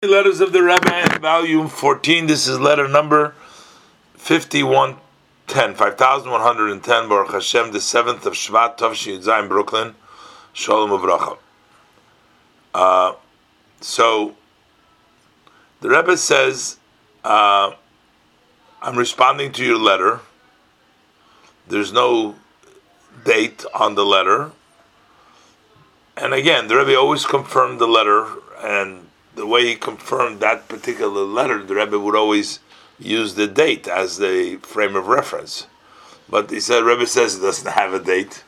Letters of the Rebbe, volume 14. This is letter number 5110, Baruch Hashem, the 7th of Shvat, Tavshin Yud Brooklyn, Shalom Uvracha. So, the Rebbe says, I'm responding to your letter. There's no date on the letter. And again, the Rebbe always confirmed the letter, and the way he confirmed that particular letter, the Rebbe would always use the date as the frame of reference. But he said, Rebbe says it doesn't have a date.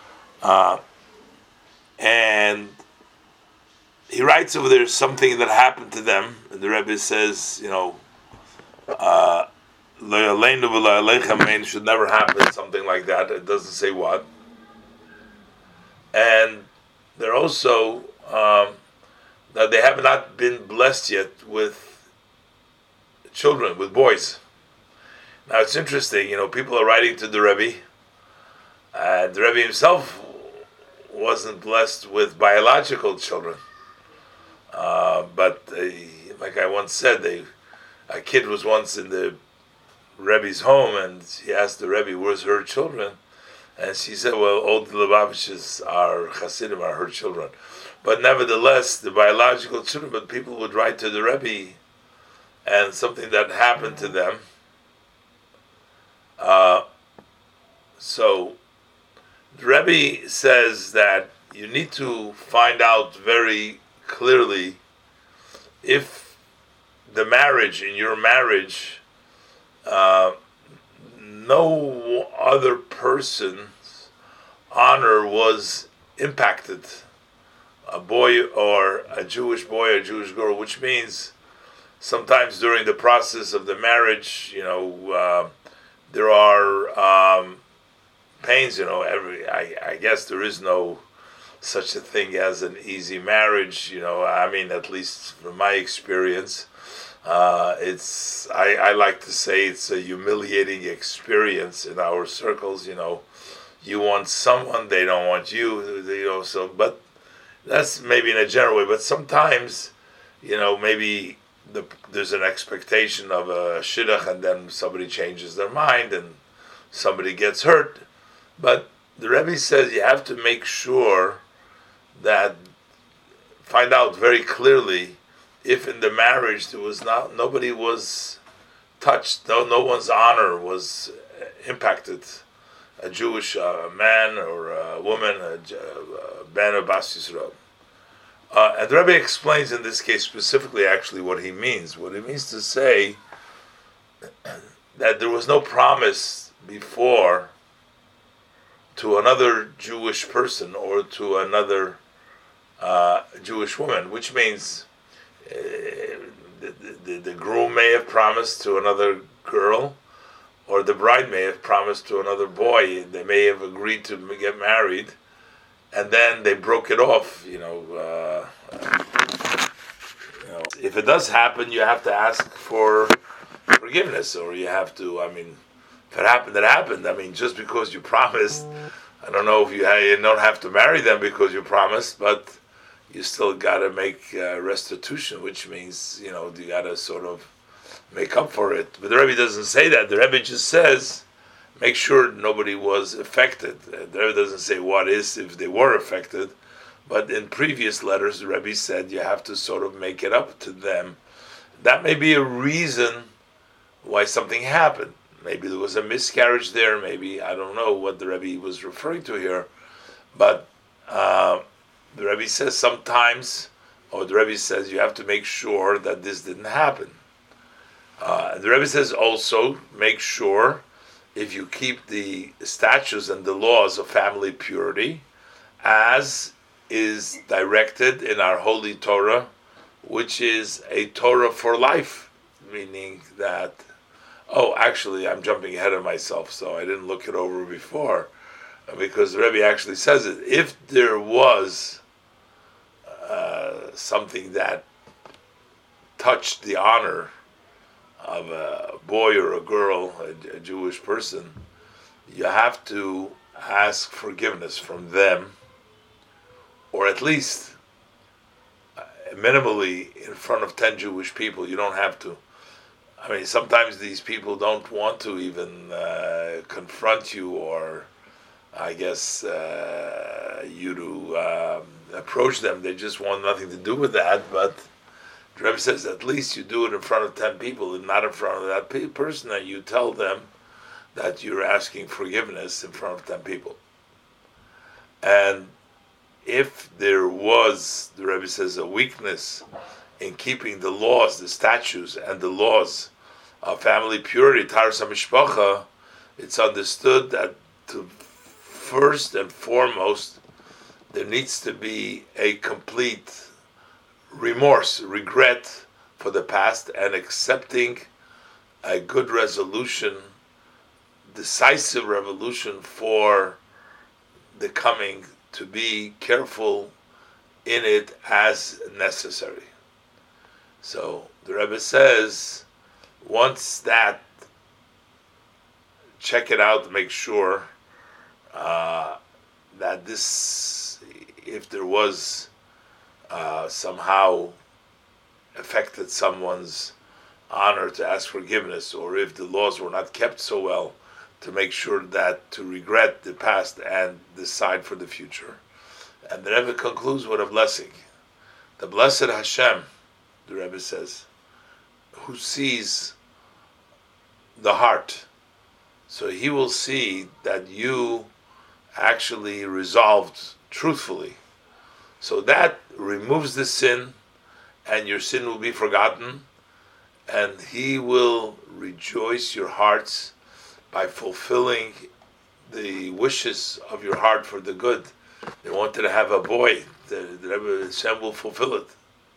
And he writes over there something that happened to them. The Rebbe says, should never happen, something like that. It doesn't say what. And they're also that they have not been blessed yet with children, with boys. Now it's interesting, people are writing to the Rebbe, and the Rebbe himself wasn't blessed with biological children. But like I once said, a kid was once in the Rebbe's home, and he asked the Rebbe, "Where's her children?" And she said, "Well, all the Lubavitches are Hasidim, are her children." But nevertheless, the biological children, but people would write to the Rebbe, and something that happened to them. So, the Rebbe says that you need to find out very clearly if the marriage, in your marriage, no other person's honor was impacted. A boy or a Jewish boy or a Jewish girl, which means sometimes during the process of the marriage, there are pains. I guess there is no such a thing as an easy marriage. At least from my experience, I like to say it's a humiliating experience in our circles. You want someone, they don't want you. But that's maybe in a general way, but sometimes, maybe there's an expectation of a shidduch, and then somebody changes their mind and somebody gets hurt. But the Rebbe says you have to make sure that, find out very clearly if in the marriage there was nobody was touched, no one's honor was impacted. A Jewish man or a woman, a ben or bas Yisrael. And the Rebbe explains in this case specifically actually what he means. What he means to say that there was no promise before to another Jewish person or to another Jewish woman, which means the groom may have promised to another girl, or the bride may have promised to another boy. They may have agreed to get married, and then they broke it off. If it does happen, you have to ask for forgiveness, or you have to. If it happened, it happened. Just because you promised, I don't know if you don't have to marry them because you promised, but you still got to make restitution, which means you got to sort of make up for it. But the Rebbe doesn't say that. The Rebbe just says, make sure nobody was affected. The Rebbe doesn't say what is if they were affected. But in previous letters, the Rebbe said you have to sort of make it up to them. That may be a reason why something happened. Maybe there was a miscarriage there. Maybe, I don't know what the Rebbe was referring to here. But the Rebbe says sometimes, or the Rebbe says you have to make sure that this didn't happen. The Rebbe says also, make sure if you keep the statutes and the laws of family purity as is directed in our Holy Torah, which is a Torah for life, meaning that, actually I'm jumping ahead of myself, so I didn't look it over before, because the Rebbe actually says it. If there was something that touched the honor of a boy or a girl, a Jewish person, you have to ask forgiveness from them, or at least minimally in front of 10 Jewish people. You don't have to. I mean, sometimes these people don't want to even confront you, or I guess you to approach them. They just want nothing to do with that. But the Rebbe says at least you do it in front of 10 people and not in front of that person, and you tell them that you're asking forgiveness in front of 10 people. And if there was, the Rebbe says, a weakness in keeping the laws, the statutes, and the laws of family purity, Taras HaMishpacha, it's understood that first and foremost, there needs to be a complete remorse, regret for the past, and accepting a good resolution, decisive revolution for the coming, to be careful in it as necessary. So the Rebbe says, once that, check it out, make sure that this, if there was somehow affected someone's honor, to ask forgiveness, or if the laws were not kept so well, to make sure that to regret the past and decide for the future. And the Rebbe concludes with a blessing. The blessed Hashem, the Rebbe says, who sees the heart, so he will see that you actually resolved truthfully. So that removes the sin, and your sin will be forgotten, and he will rejoice your hearts by fulfilling the wishes of your heart for the good. They wanted to have a boy. The Rebbe Hashem will fulfill it.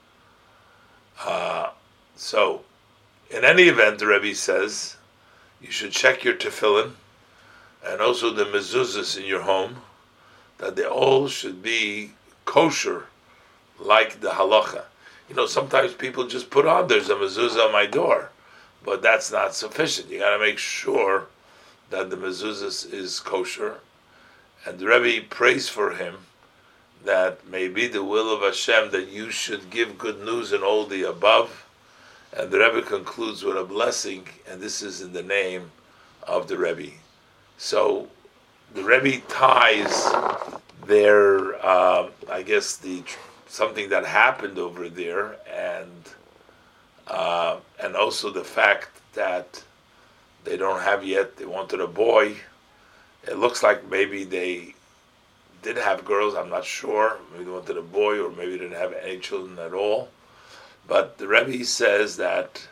So, in any event, the Rebbe says, you should check your tefillin, and also the mezuzahs in your home, that they all should be kosher, like the halacha. You know, sometimes people just put on, there's a mezuzah on my door, but that's not sufficient. You got to make sure that the mezuzah is kosher, and the Rebbe prays for him that may be the will of Hashem that you should give good news in all the above. And the Rebbe concludes with a blessing, and this is in the name of the Rebbe. So the Rebbe ties their, I guess, something that happened over there, and also the fact that they don't have yet, they wanted a boy. It looks like maybe they did have girls, I'm not sure. Maybe they wanted a boy, or maybe they didn't have any children at all. But the Rebbe says that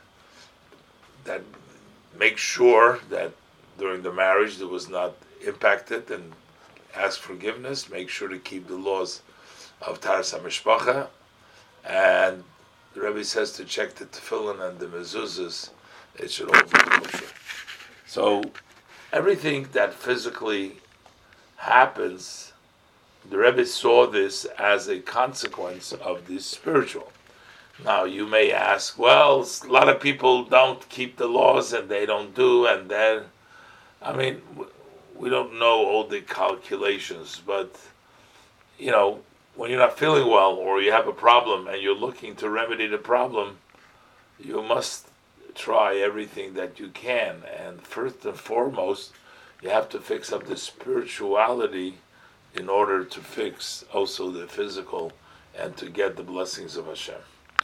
make sure that during the marriage there was not impacted, and ask forgiveness. Make sure to keep the laws of Taras HaMishpacha. And the Rebbe says to check the tefillin and the mezuzahs. It should all be kosher. So everything that physically happens, the Rebbe saw this as a consequence of the spiritual. Now you may ask, well, a lot of people don't keep the laws and they don't do, and then, I mean, we don't know all the calculations, but, you know, when you're not feeling well or you have a problem and you're looking to remedy the problem, you must try everything that you can. And first and foremost, you have to fix up the spirituality in order to fix also the physical and to get the blessings of Hashem.